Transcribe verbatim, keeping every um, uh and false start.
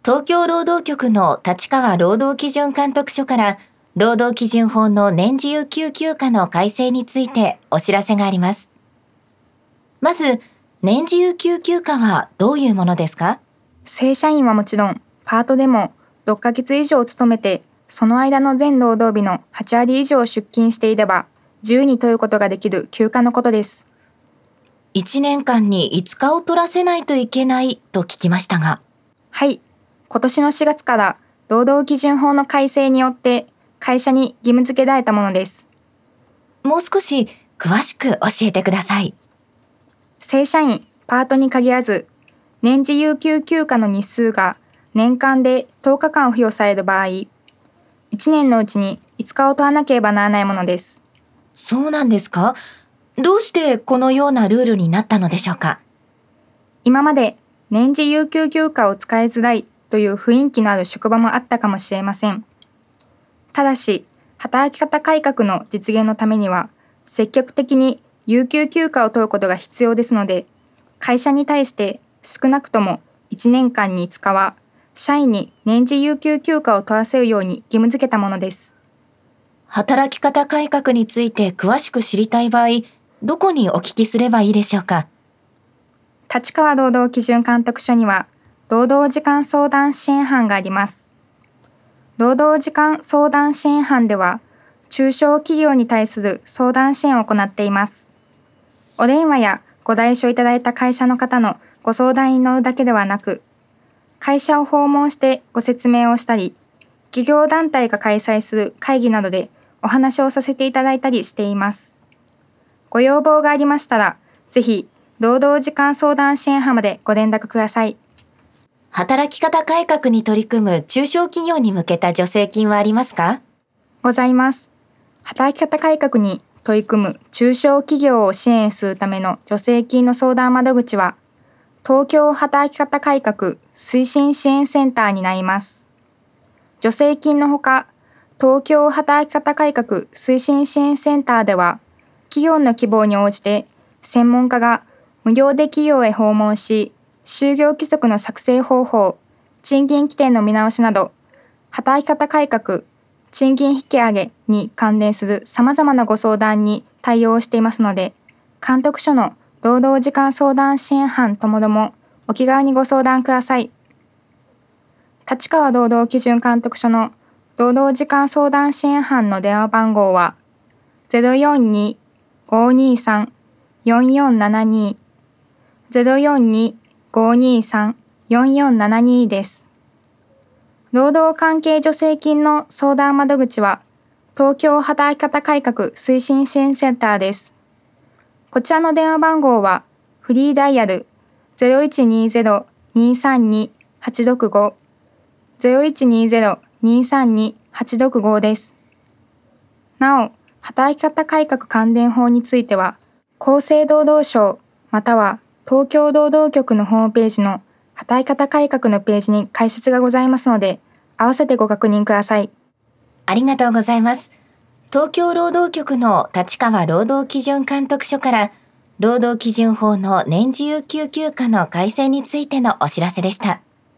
東京労働局の立川労働基準監督署から労働基準法の年次有給休暇の改正についてお知らせがあります。まず、年次有給休暇はどういうものですか？ 正社員はもちろん、パートでもろっかげつ以上勤めて、その間の全労働日のはちわり以上出勤していれば、自由に取ることができる休暇のことです。 いちねんかんにいつかを取らせないといけないと聞きましたが。 はい。今年のしがつから労働基準法の改正によって会社に義務付けられたものです。 もう少し詳しく教えてください。 正社員、パートに限らず、年次有給休暇の日数が年間でとおかかん付与される場合、いちねんのうちにいつかを取らなければならないものです。 そうなんですか？どうしてこのようなルールになったのでしょうか？ 今まで年次有給休暇を使いづらいという雰囲気のある職場もあったかもしれません。ただし、働き方改革の実現のためには、積極的に有給休暇を取ることが必要ですので、会社に対して少なくともいちねんかんにいつかは、社員に年次有給休暇を取らせるように義務付けたものです。 働き方改革について詳しく知りたい場合、どこにお聞きすればいいでしょうか？ 立川労働基準監督署には、労働時間相談支援班があります。労働時間相談支援班では、中小企業に対する相談支援を行っています。お電話やご来所いただいた会社の方のご相談に乗るだけではなく、会社を訪問してご説明をしたり、企業団体が開催する会議などでお話をさせていただいたりしています。ご要望がありましたら、ぜひ、労働時間相談支援班までご連絡ください。 働き方改革に取り組む中小企業に向けた助成金はありますか？ ございます。働き方改革に取り組む中小企業を支援するための助成金の相談窓口は、東京働き方改革推進支援センターになります。助成金のほか、東京働き方改革推進支援センターでは、企業の希望に応じて専門家が無料で企業へ訪問し、就業規則の作成方法、賃金規定の見直しなど、働き方改革、賃金引き上げに関連する様々なご相談に対応していますので、監督署の労働時間相談支援班ともどもお気軽にご相談ください。立川労働基準監督署の労働時間相談支援班の電話番号は ゼロよんにーごーにーさんよんよんななに ゼロよんにーごーにーさんよんよんななに です。労働関係助成金の相談窓口は東京働き方改革推進支援センターです。こちらの電話番号はフリーダイヤル ゼロいちにーゼロにーさんにはちろくご ゼロいちにーゼロにーさんにはちろくご です。なお、働き方改革関連法については、厚生労働省または東京労働局のホームページの働き方改革のページに解説がございますので、合わせてご確認ください。 ありがとうございます。東京労働局の立川労働基準監督署から労働基準法の年次有給休暇の改正についてのお知らせでした。